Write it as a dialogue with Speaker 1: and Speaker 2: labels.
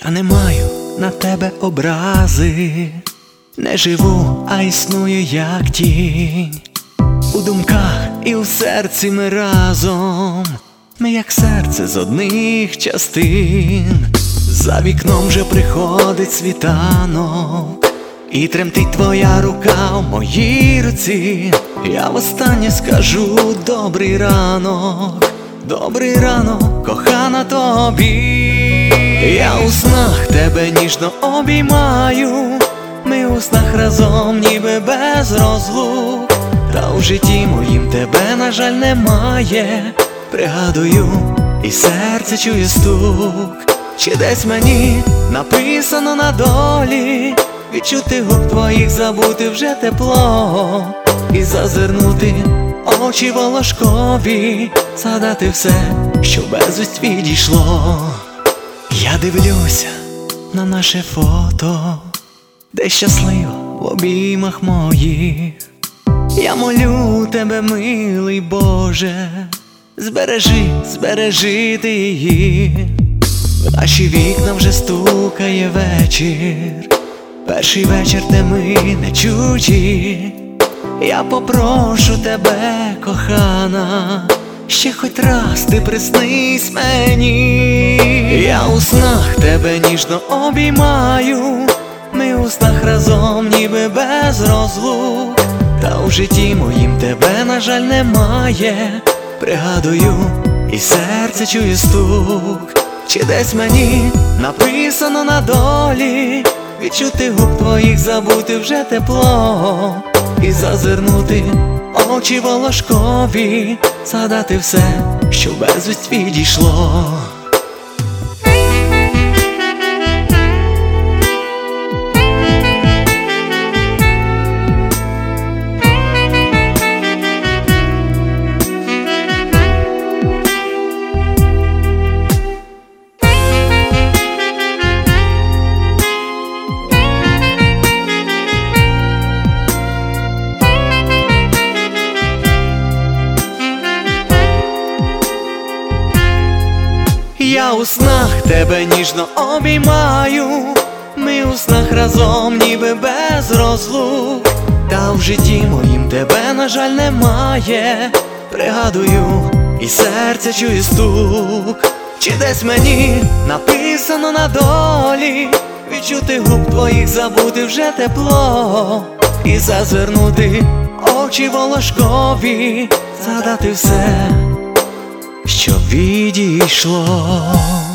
Speaker 1: Я не маю на тебе образи, не живу, а існую як тінь. У думках і у серці ми разом, ми як серце з одних частин. За вікном вже приходить світанок, і тремтить твоя рука в моїй руці. Я востаннє скажу добрий ранок, добрий ранок, кохана тобі. Я у снах тебе ніжно обіймаю, ми у снах разом, ніби без розлук. Та у житті моїм тебе, на жаль, немає. Пригадую, і серце чує стук. Чи десь мені написано на долі відчути губ твоїх, забути вже тепло і зазирнути очі волошкові, згадати все, що безвість відійшло. Я дивлюся на наше фото, де щасливо в обіймах моїх. Я молю тебе, милий Боже, збережи, збережи ти її. В наші вікна вже стукає вечір, перший вечір, де ми не чужі. Я попрошу тебе, кохана, ще хоч раз ти приснись мені. Я у снах тебе ніжно обіймаю, ми у снах разом, ніби без розлук. Та у житті моїм тебе, на жаль, немає. Пригадую, і серце чує стук. Чи десь мені написано на долі відчути губ твоїх, забути вже тепло і зазирнути очі волошкові, згадати все, що безвість відійшло. Я у снах тебе ніжно обіймаю, ми у снах разом, ніби без розлук. Та в житті моїм тебе, на жаль, немає. Пригадую, і серце чує стук. Чи десь мені написано на долі відчути губ твоїх, забути вже тепло і зазирнути очі волошкові, згадати все, що відійшло.